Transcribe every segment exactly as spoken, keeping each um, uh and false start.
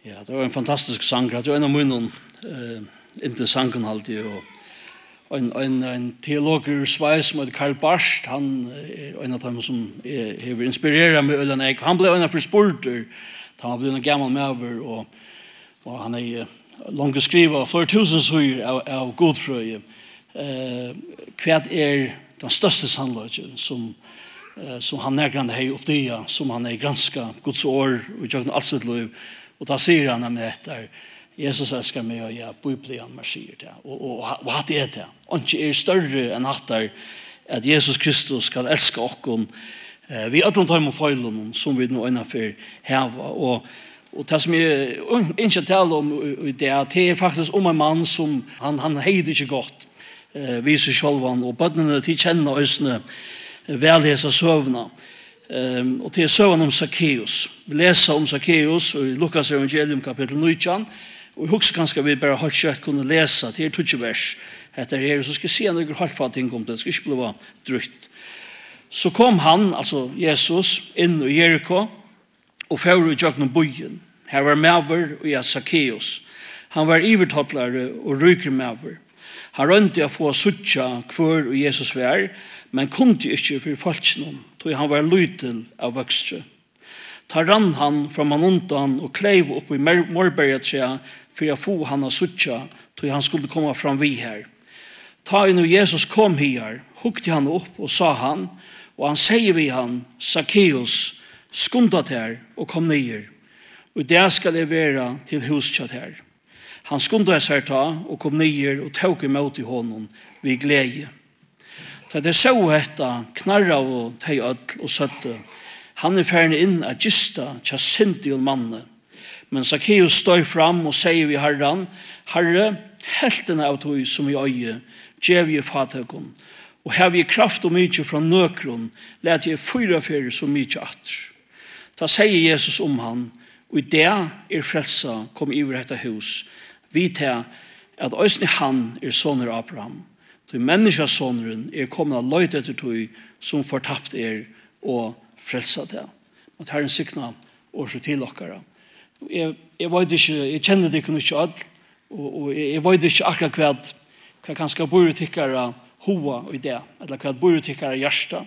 Ja, det var en fantastisk sang. Det var en av munnen uh, inte sangen alltid. Og en, en, en teologer Sveis som heter Karl Barst, han er en av dem som har inspireret med Ølen Eik. Han ble en av forspurter, han ble en gammel medver, og, og han er langt skrivet flere tusen søyer av, av godfrøye. Uh, hva er den største sannløgjen som, uh, som han nærgrande har oppdaget, som han er granska Guds år og gjør alt sitt liv. Og da sier han nemlig etter, Jesus elsker meg, og jeg bøyblier han, man sier det. Og, og, og hatt er det. Og ikke er større enn hatt er at Jesus Kristus skal elske oss. Eh, vi er alle tar med feilen som vi nå innenfor heva. Og, og det som jeg ikke taler om det, det er faktisk om en mann som han, han heide ikke godt. Eh, viser selv han, og bøttene til kjenne øsene velhesa søvnene. Um, og til søvn om Zacchaeus. Vi leser om Zacchaeus i Lukas evangelium kapittel nitton, og jeg husker kanskje vi bare har kjøtt kunne lese til tjugo vers etter her, så skal jeg si noe halvt for ting om det, det skal ikke bli drygt. Så kom han, altså Jesus, inn i Jericho, og fører i jøkken byen. Her var Maver og jeg Zacchaeus. Han var ivertottlere og ryker Maver. Han rønte å få suttja hver og Jesus var, men kunne ikke for falsknån, tog han var lytel av vøkstre. Ta rann han fra man undan og kleiv opp i morbergetrea for å få han av suttja, tog han skulle komme fram vi her. Ta inn og Jesus kom her, hukte han opp og sa han, og han sier vi han, Zacchaeus, skunda til her og kom nyer, og det skal jeg være til huskjat her. Han skunda seg ta og kom nyer og tog imot i hånden ved glede. Så det så hetta knarra og tei öll og søtte. Han er ferdig inn at gista tja sinti og manne. Men Zacchaeus stod fram og sier vi herran, Herre, heltene av tog som i øye, gjev jeg fatøkken, og hev jeg kraft og mykje fra nøkron, let jeg fyra fyrir så mykje atter. Da sier Jesus om han, og i det er frelsa kom iver etta hus, vi til at òsne han er soner Abraham. Til menneskesåneren er kommet av løyt etter tog som fortapt er og frelsa det. At Herren sikna og så til dere. Jeg, jeg vet ikke, jeg kjenner det ikke ikke alt, og, og jeg, jeg vet ikke akkurat hva, hva kanskje bor tikkere hoa i det, eller hva bor tikkere hjärsta.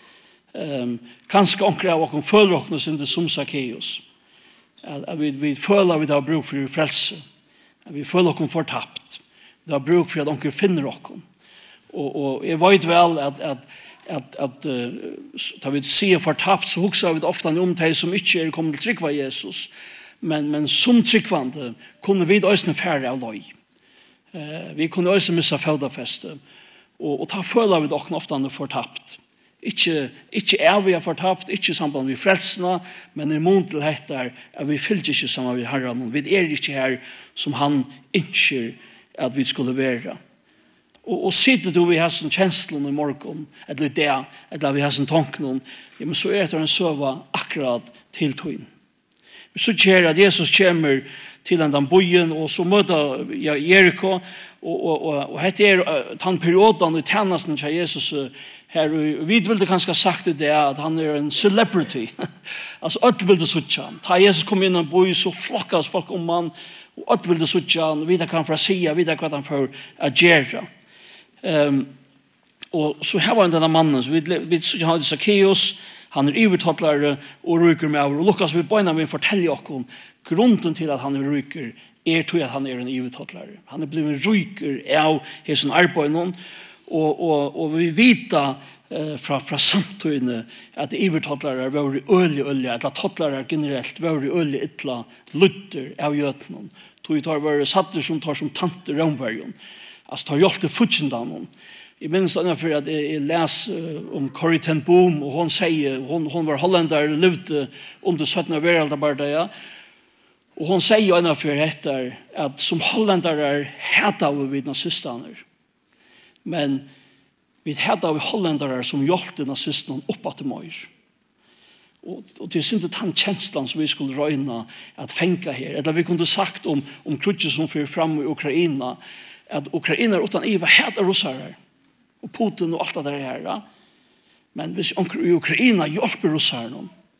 Um, kanskje omkring av åkken føler åkken som det som Zacchaeus. At, at vi, vi føler vi har bruk for frelse. At vi føler åkken fortapt. Vi har bruk for at åkken finner åkken. Og, og jeg vet vel at, at, at, at uh, da vi sier fortapt, så husker vi ofte om de som ikke er kommet til trykk av Jesus. Men, men som trykkvande kunne vi også færre av løy. Uh, vi kunne også missa fødafeste. Og, og da føler vi dere ofte fortapt. Ikke, ikke er vi fortapt, ikke samband med frelsene, men i mån til dette er vi fyller ikke sammen med Herren. Vi er ikke her som han ønsker at vi skulle være. Og, og sitter du vi har sånn kjenslen i morgen, eller det, eller vi har sånn tanken, ja, men så er det en søva akkurat til tøyen. Vi så kjære at Jesus kommer til den byen, og så møter ja, Jericho, og, og, og, og dette er den perioden i tjenesten til Jesus her, og vi ville kanskje sagt det at han er en celebrity. Altså, alt ville suttje han. Da Jesus kom inn i en by, så flokkas folk om han, og alt ville suttje han, og vite hva han får si, vite hva han får agere. Um, og så her var denne mannen, så vi, vi hadde Zacchaeus, han er ivertottlare og ryker med over, og Lukas vil bøyna med å fortelle oss grunnen til at han er ryker, er til at han er en ivertottlare. Han er blevet ryker av hessen arbeidene, og, og, og vi vet uh, fra, fra samtøyene at ivertottlare var i øye øye, at tottlare generelt var i øye ytla lytter av jøtene. Tog tar bare satter som tar som tante rombergen. Altså, tar hjelp til futsindanen. Jeg minns for at jeg leser om Corrie ten Boom, og hun sier, hun, hun var hollander, levde under syttende verden, ja. Og hun sier for etter at som hollander er heta vi vid nazistaner. Men vi heta vi hollander som hjelpte nazistene oppe til møyr. Og, og det er ikke den kjenslen som vi skulle røyne at fenka her. Eller vi kunne sagt om, om krutset som fyrer fram i Ukraina, at Ukraina er utan Iva heter russare, og Putin og alt det der her. Men hvis i Ukraina hjelper russare noen,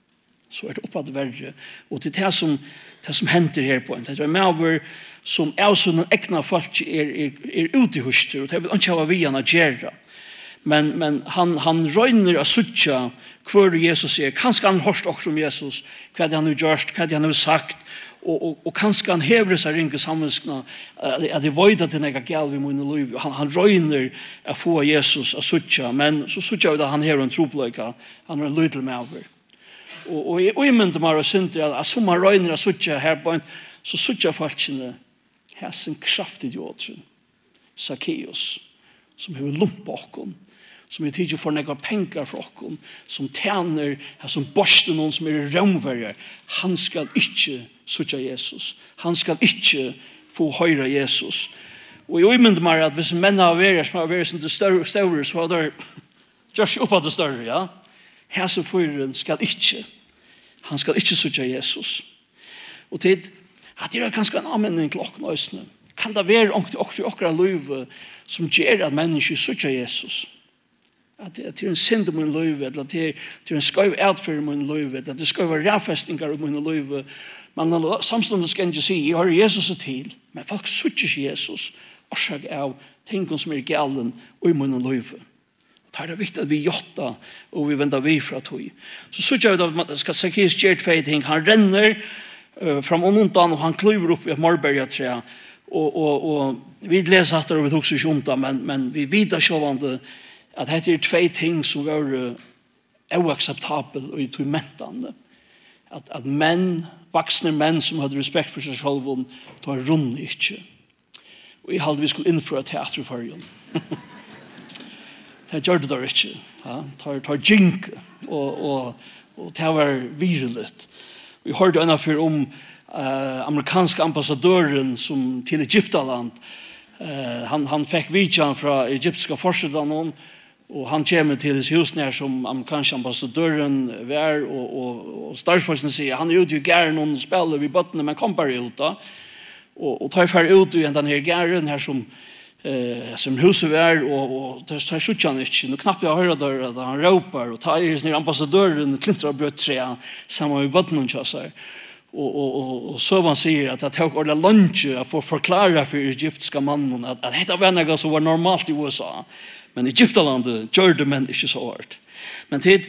så er det oppe det verre. Og det er det som, det som henter her på en. Det er med over som er sånn ekne folk er, er, er ute i huster, og det vil ikke ha vi han å gjøre. Men, men han, han røyner å suttje hver Jesus er. Kanskje han har hørt også om Jesus, hva det han har gjort, hva det han har sagt, og, og, og kanskje han hever seg ringe sammenskene, at det var at det er galt i mine liv. Han, han røyner å få Jesus å suttje, men så suttje vi da han hever en tropløyke, han har en lydel med over. Og, og jeg, og jeg mynte meg og synte at som han røyner å suttje her på en, så suttje folkene her sin kraftig jordren, Zacchaeus, som har lumpa okken, som er tidlig for nekvar penger fra okken, som tjener, som borster noen som er rømverger. Han skal ikke suttje Jesus. Han skal ikke få høyre Jesus. Og jeg mynte meg at hvis menn har vært som har vært som det større, større så har det gjørs opp av det større, ja. Her så fyren skal ikke. Han skal ikke suttje Jesus. Og tid, at det er kanskje en anmenning til okken øsne. Kan det være også i okra liv som gjør at mennesker suttje Jesus? At det er en synd i min liv, eller at det er en skøyv adferd i min liv, eller at det skal være rævfestinger i min liv. Men samstående skal jeg ikke si, jeg har Jesus til, men folk suttje ikke Jesus, årsak av ting som er galen i min liv. Det er viktig at vi gjotta, og vi vender vi fra tog. Så suttje jeg at skal Zacchaeus gjøre tvei ting. Han renner uh, fram og undan, og han klyver opp i et morbergetræ, og, og, og vi leser at det, og vi tok seg ikke men, men vi vet sjåvande at dette er tvei ting som var uakseptabel og tormentande. At, at menn, vaksne menn som hadde respekt for seg selv, tar rundt ikke. Og jeg hadde vi skulle innføre teater i fargen. Det gjør det der ikke. Ja? Tar, tar jink, og, og, og det var virlet. Vi hørte ennå for om uh, amerikanske ambassadøren som, til Egyptaland. Uh, han, han fikk vidjan fra egyptiska forsedanen, og han kommer til hos husen her som amerikanske ambassadøren var, og, og, og statsforsene sier, han er ute i gæren og spiller vid bøttene, men kom bare ut da. Og, og tar fer ut i den her gæren her som, eh, som huset var, og, og tar slutt han ikke. Nå knapt jeg hører der at han råper, og tar i sånn ambassadøren klinter og brøt tre sammen med bøttene hun kjøsser. Og, og, og, og så han sier at jeg tok ordentlig lunge for å forklare for egyptiske mannen at, at dette var noe som var normalt i U S A. Men Egyptalandet gjør det, men ikke så hårdt. Men tid,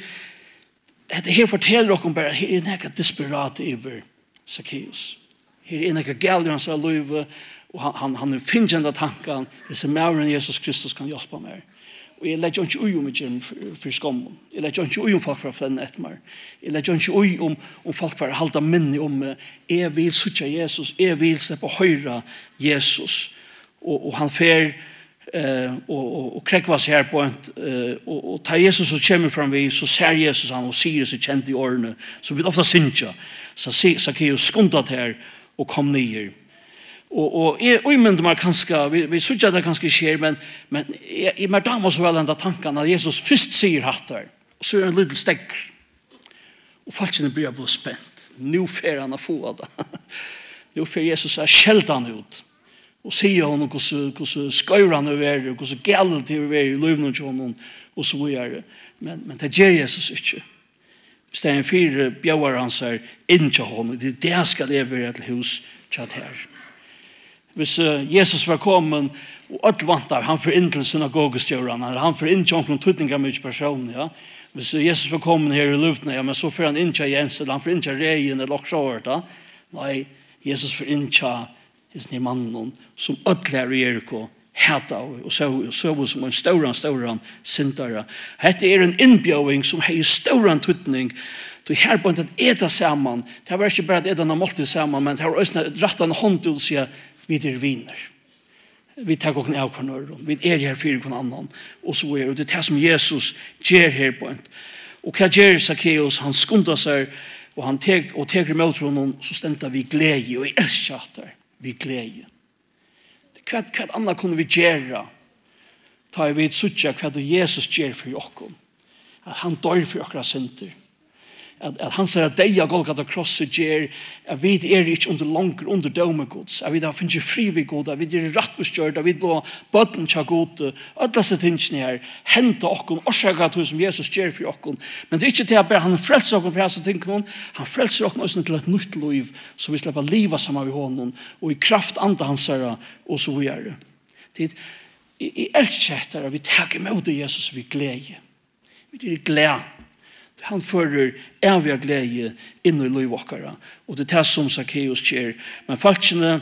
det her forteller dere bare, her er noe desperat over Zacchaeus. Her er noe galt i hans liv, og han, han, han finner enda tanken, hvis er mer enn Jesus Kristus kan hjelpe meg. Og jeg legger ikke ui om jeg gjør for, for skommen. Jeg legger ikke ui om folk for å flenne etter meg. Jeg legger ikke ui om, om folk for å holde minne om meg. Jeg vil suttje Jesus, jeg vil slippe høyre Jesus. Og, og han fer Uh, og, og, og krekva seg her på en uh, og, og ta Jesus og kommer fram vi så ser Jesus han og sier seg kjent i årene så vi ofta synsja så Zacchaeus skundat her og kom nyer og, og jeg, og jeg mynde meg kanskje vi, vi synes at det kanskje skjer men, men jeg, jeg mer damer så vel enda tanken at Jesus først sier hatt her og så er det en liten stekker og falskene blir på spent nå fer han å få det nå fer Jesus er skjeldan ut og sier honom hvordan skøyre han er og hvordan galt det er i livet til honom og så videre. Men, men det gjør Jesus ikke. Hvis det er en fire bjøver han seg inn til honom, det er det skal leve til hus til her. Hvis uh, Jesus var kommet og alt vant av, han får inn til synagogestjørene, han får inn til noen tøtninger med personer, ja. Hvis uh, Jesus var kommet her i luften, ja, men så får han inn til Jens, eller han får inn til Reien, eller også hørt, ja. Nei, Jesus får inn til Isni mannen som ödlar i Jericho heta og så, så som en stauran, stauran sintara. Hette er en innbjøving som har stauran tutning til her på en eta saman. Det var ikke bare at edan har måltid saman, men det var også rattan hånd til å si vi er viner. Vi tar åkne av hver nøren. Vi er her fyrir hver annan. Og så er det det som Jesus gjør her på en. Og hva gjør Zacchaeus? Han skundar seg og han tek, og teker med honom så stendte vi glede og i elskjater. Vi glede. Hva, hva annet kunne vi gjøre? Ta jeg vidt suttje hva Jesus gjør for oss. At han dør for oss synder. at, at han sier at deg av Golgata krosset gjør at vi er ikke under langer under døme gods, at vi da finner fri ved god, at vi er rettbestgjørt, at vi da bøtten tja god, at disse tingene her, hente okken, årsaka til som Jesus gjør for okken. Men det er ikke til at bare han frelser okken for disse tingene, han frelser okken også til et nytt liv, så vi slipper livet sammen med honom, og i kraft anda hans herre, og så videre. Tid, i elsker etter at vi tager imot Jesus vi glede. Vi er glede. Han fører evig glede inn i livet okkara. Og det er det som Zacchaeus gjør. Men falskene,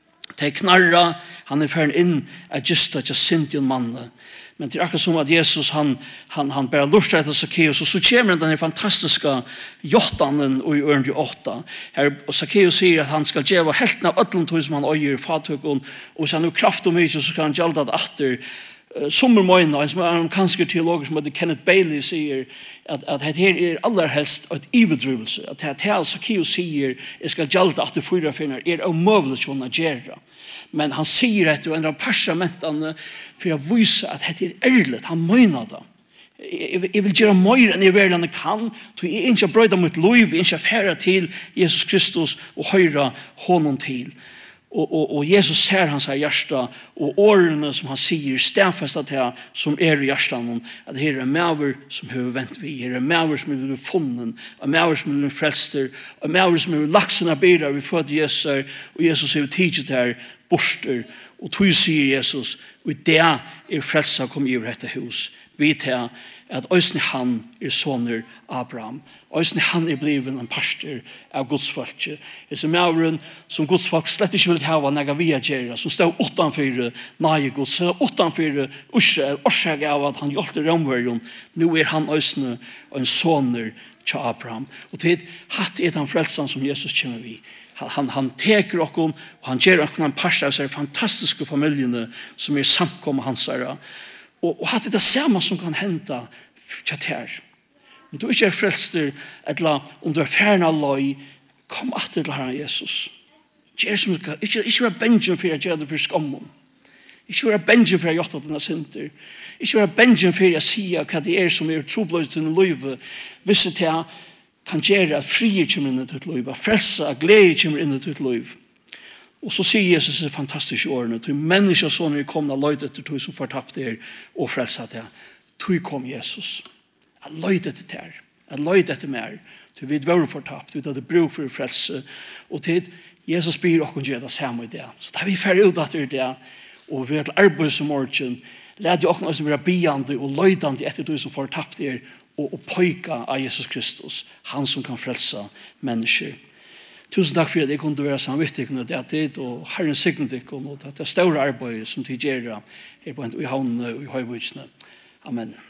de knarra, han er ferdig inn at just at jeg sint i en mann. Men det er akkurat som at Jesus, han, han, han bare lurer etter Zacchaeus, og så kommer den fantastiske jottanen i ørende åtta. Her, og Zacchaeus sier at han skal gjøre helten av ødelen tog som han øyer i fatøkken, og hvis han har kraft og mye, så skal han gjelde det atter. Sommermøyne, en som er amerikanske teologer som heter Kenneth Bailey sier at, at dette er aller helst et ivedrivelse. At det her Zacchaeus sier jeg skal gjelde at det fyra finner er omøvelig som han gjør. Men han sier etter en av parsamentene for å vise at dette er ærlig. Han mener det. Jeg, jeg vil gjøre mer enn jeg verden kan. Så jeg er ikke brøyde mitt liv. Jeg er ikke færre til Jesus Kristus og høyre honom til. Og, og, og Jesus ser hans her hjärsta og årene som han sier stedfestet til som er i hjertan at her er maver som har vent vi her er maver som har funnet og maver som har frelster og maver som har lagt sine biler vi født Jesus og Jesus har tidset her borster og tog sier Jesus og det er frelsa kom i dette hus vi til at òsne han er soner Abraham. Òsne han er blivet en pastor av Guds folk. Det er mauren som Guds folk slett ikke vil hava nega via gjerra, som stod utanfyr nage Guds, utanfyr Israel, årsag av at han hjelpte romverjon. Nå er han òsne en soner til Abraham. Og til hatt er den frelsan som Jesus kommer vi. Han, han teker okkon, og han gjør okkon en pastor av seg fantastiske familiene som er samkommet hans herre. Og, og hatt det samme som kan hente tjatt her. Om du ikke er frelster, eller om du er færne av løy, kom atter til Herren Jesus. Ikke, ikke, ikke være bengen for å gjøre det for skammen. Ikke være bengen for å gjøre denne synder. Ikke være bengen for å si hva det er som er trobløst til livet. Hvis det kan gjøre at frier kommer inn i ditt liv, at frelse, at glede kommer inn i ditt liv. Og så sier Jesus det fantastiske årene, til mennesker sånn er kommet og løyde etter tog som fortapt er og frelset det. Tog kom Jesus. Jeg løyde etter det her. Jeg løyde etter mer. Til vi var fortapt. Vi hadde bruk for frelse. Og til Jesus byr og gjør det samme i det. Så da vi ferdig ut etter det, og vi har et arbeid som morgen, lærte jeg også være biande og løydende etter tog som fortapt er, og, og pøyka av Jesus Kristus. Han som kan frelse mennesker. Tusen takk for at jeg kunne være samvittig og det er tid, og Herren signet ikke, og det er store arbeid som de gjør, er på en i havnene og i høyvudsene. Amen.